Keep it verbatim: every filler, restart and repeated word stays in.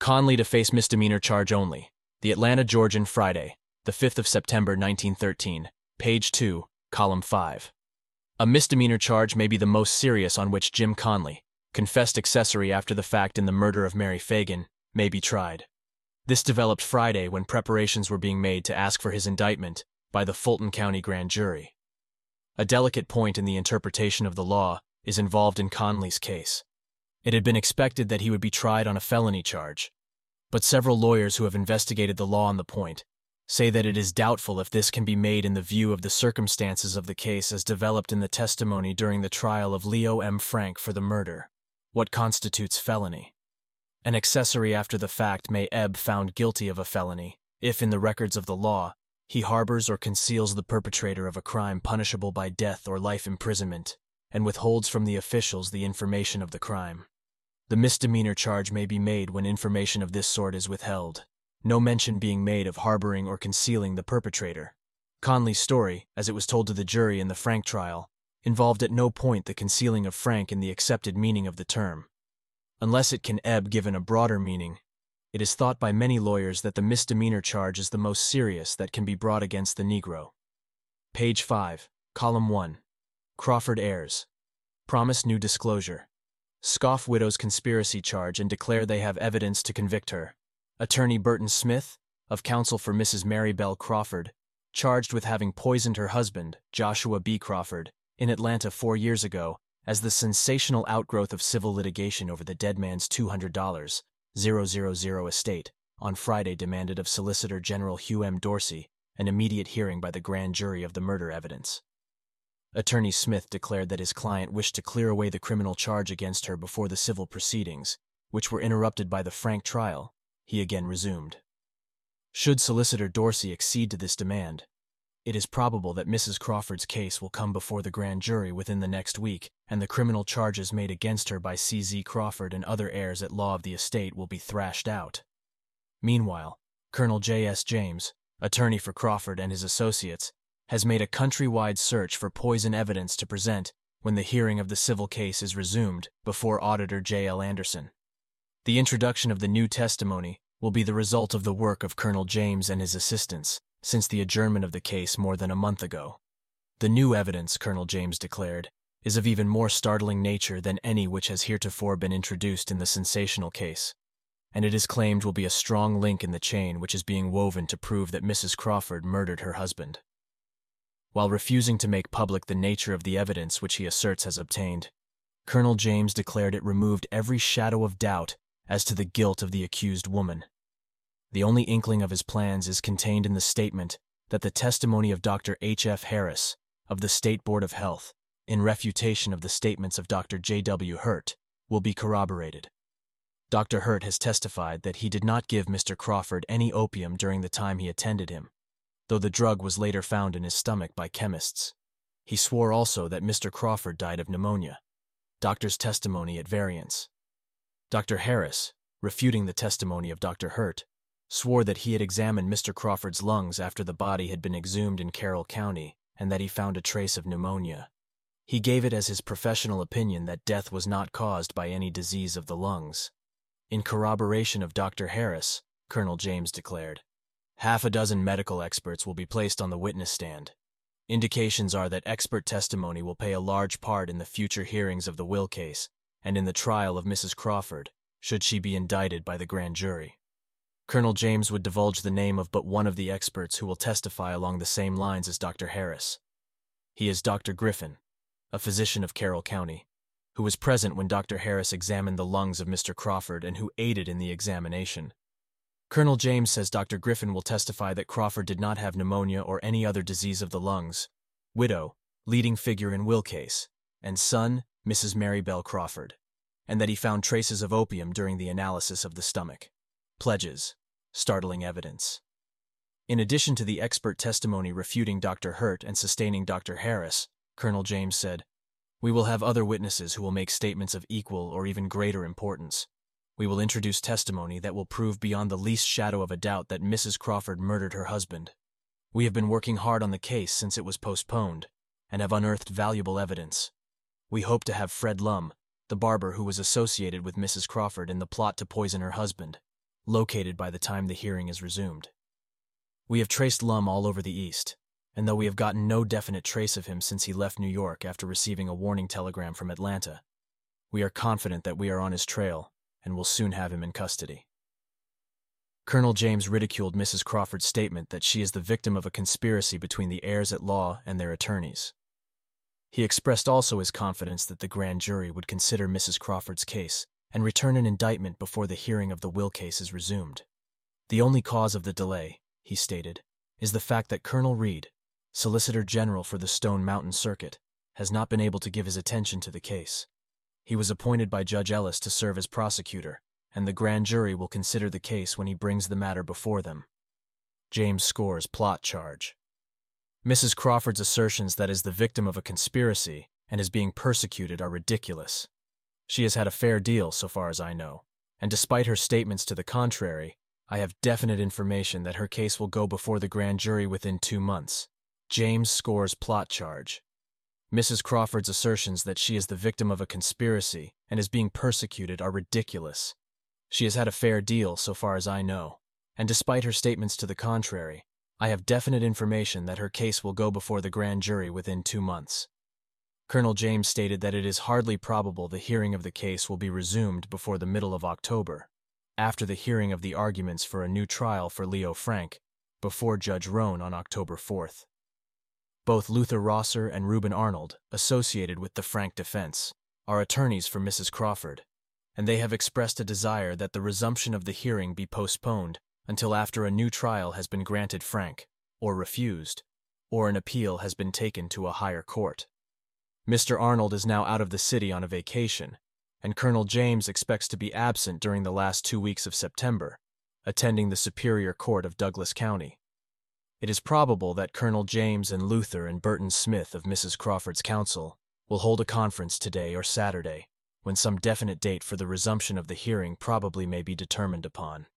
Conley to face misdemeanor charge only. The Atlanta Georgian, Friday, the fifth of September nineteen thirteen, page two, column five. A misdemeanor charge may be the most serious on which Jim Conley, confessed accessory after the fact in the murder of Mary Fagan, may be tried. This developed Friday when preparations were being made to ask for his indictment by the Fulton County Grand Jury. A delicate point in the interpretation of the law is involved in Conley's case. It had been expected that he would be tried on a felony charge, but several lawyers who have investigated the law on the point say that it is doubtful if this can be made in the view of the circumstances of the case as developed in the testimony during the trial of Leo M. Frank for the murder. What constitutes felony? An accessory after the fact may be found guilty of a felony if, in the records of the law, he harbors or conceals the perpetrator of a crime punishable by death or life imprisonment and withholds from the officials the information of the crime. The misdemeanor charge may be made when information of this sort is withheld, no mention being made of harboring or concealing the perpetrator. Conley's story, as it was told to the jury in the Frank trial, involved at no point the concealing of Frank in the accepted meaning of the term. Unless it can be given a broader meaning, it is thought by many lawyers that the misdemeanor charge is the most serious that can be brought against the Negro. Page five, column one. Crawford heirs. Promise new disclosure. Scoff widow's conspiracy charge and declare they have evidence to convict her. Attorney Burton Smith, of counsel for Missus Mary Bell Crawford, charged with having poisoned her husband, Joshua B. Crawford, in Atlanta four years ago, as the sensational outgrowth of civil litigation over the dead man's two hundred dollars estate, on Friday demanded of Solicitor General Hugh M. Dorsey an immediate hearing by the grand jury of the murder evidence. Attorney Smith declared that his client wished to clear away the criminal charge against her before the civil proceedings, which were interrupted by the Frank trial. He again resumed. Should Solicitor Dorsey accede to this demand, it is probable that Missus Crawford's case will come before the grand jury within the next week, and the criminal charges made against her by C Z Crawford and other heirs at law of the estate will be thrashed out. Meanwhile, Colonel J S James, attorney for Crawford and his associates, has made a countrywide search for poison evidence to present when the hearing of the civil case is resumed before Auditor J L Anderson. The introduction of the new testimony will be the result of the work of Colonel James and his assistants since the adjournment of the case more than a month ago. The new evidence, Colonel James declared, is of even more startling nature than any which has heretofore been introduced in the sensational case, and it is claimed will be a strong link in the chain which is being woven to prove that Missus Crawford murdered her husband. While refusing to make public the nature of the evidence which he asserts has obtained, Colonel James declared it removed every shadow of doubt as to the guilt of the accused woman. The only inkling of his plans is contained in the statement that the testimony of Doctor H F Harris, of the State Board of Health, in refutation of the statements of Doctor J W Hurt, will be corroborated. Doctor Hurt has testified that he did not give Mister Crawford any opium during the time he attended him, though the drug was later found in his stomach by chemists. He swore also that Mister Crawford died of pneumonia. Doctor's testimony at variance. Doctor Harris, refuting the testimony of Doctor Hurt, swore that he had examined Mister Crawford's lungs after the body had been exhumed in Carroll County and that he found a trace of pneumonia. He gave it as his professional opinion that death was not caused by any disease of the lungs. In corroboration of Doctor Harris, Colonel James declared, half a dozen medical experts will be placed on the witness stand. Indications are that expert testimony will play a large part in the future hearings of the will case and in the trial of Missus Crawford, should she be indicted by the grand jury. Colonel James would divulge the name of but one of the experts who will testify along the same lines as Doctor Harris. He is Doctor Griffin, a physician of Carroll County, who was present when Doctor Harris examined the lungs of Mister Crawford and who aided in the examination. Colonel James says Doctor Griffin will testify that Crawford did not have pneumonia or any other disease of the lungs, widow, leading figure in will case, and son, Missus Mary Bell Crawford, and that he found traces of opium during the analysis of the stomach. Pledges. Startling evidence. In addition to the expert testimony refuting Doctor Hurt and sustaining Doctor Harris, Colonel James said, we will have other witnesses who will make statements of equal or even greater importance. We will introduce testimony that will prove beyond the least shadow of a doubt that Missus Crawford murdered her husband. We have been working hard on the case since it was postponed, and have unearthed valuable evidence. We hope to have Fred Lum, the barber who was associated with Missus Crawford in the plot to poison her husband, located by the time the hearing is resumed. We have traced Lum all over the East, and though we have gotten no definite trace of him since he left New York after receiving a warning telegram from Atlanta, we are confident that we are on his trail and will soon have him in custody. Colonel James ridiculed Missus Crawford's statement that she is the victim of a conspiracy between the heirs at law and their attorneys. He expressed also his confidence that the grand jury would consider Missus Crawford's case and return an indictment before the hearing of the will case is resumed. The only cause of the delay, he stated, is the fact that Colonel Reed, Solicitor General for the Stone Mountain Circuit, has not been able to give his attention to the case. He was appointed by Judge Ellis to serve as prosecutor, and the grand jury will consider the case when he brings the matter before them. James scores plot charge. Missus Crawford's assertions that is the victim of a conspiracy and is being persecuted are ridiculous. She has had a fair deal, so far as I know, and despite her statements to the contrary, I have definite information that her case will go before the grand jury within two months. James scores plot charge. Missus Crawford's assertions that she is the victim of a conspiracy and is being persecuted are ridiculous. She has had a fair deal, so far as I know, and despite her statements to the contrary, I have definite information that her case will go before the grand jury within two months. Colonel James stated that it is hardly probable the hearing of the case will be resumed before the middle of October, after the hearing of the arguments for a new trial for Leo Frank, before Judge Roan on October fourth. Both Luther Rosser and Reuben Arnold, associated with the Frank defense, are attorneys for Missus Crawford, and they have expressed a desire that the resumption of the hearing be postponed until after a new trial has been granted Frank, or refused, or an appeal has been taken to a higher court. Mister Arnold is now out of the city on a vacation, and Colonel James expects to be absent during the last two weeks of September, attending the Superior Court of Douglas County. It is probable that Colonel James and Luther and Burton Smith of Missus Crawford's counsel will hold a conference today or Saturday, when some definite date for the resumption of the hearing probably may be determined upon.